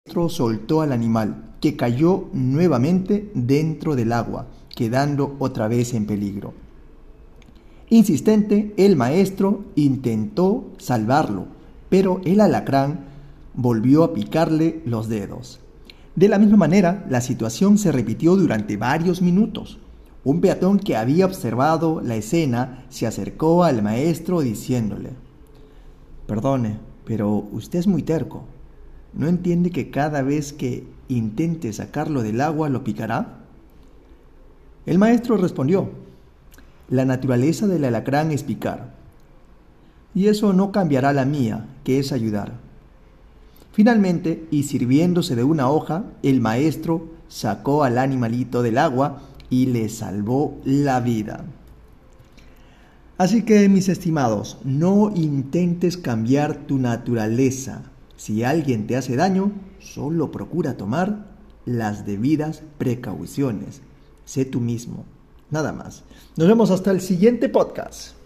soltó al animal, que cayó nuevamente dentro del agua, quedando otra vez en peligro. Insistente, el maestro intentó salvarlo, pero el alacrán volvió a picarle los dedos. De la misma manera, la situación se repitió durante varios minutos. Un peatón que había observado la escena se acercó al maestro diciéndole: «Perdone, pero usted es muy terco. ¿No entiende que cada vez que intente sacarlo del agua lo picará?». El maestro respondió: «La naturaleza del alacrán es picar, y eso no cambiará la mía, que es ayudar». Finalmente, y sirviéndose de una hoja, el maestro sacó al animalito del agua y le salvó la vida. Así que, mis estimados, no intentes cambiar tu naturaleza. Si alguien te hace daño, solo procura tomar las debidas precauciones. Sé tú mismo, nada más. Nos vemos hasta el siguiente podcast.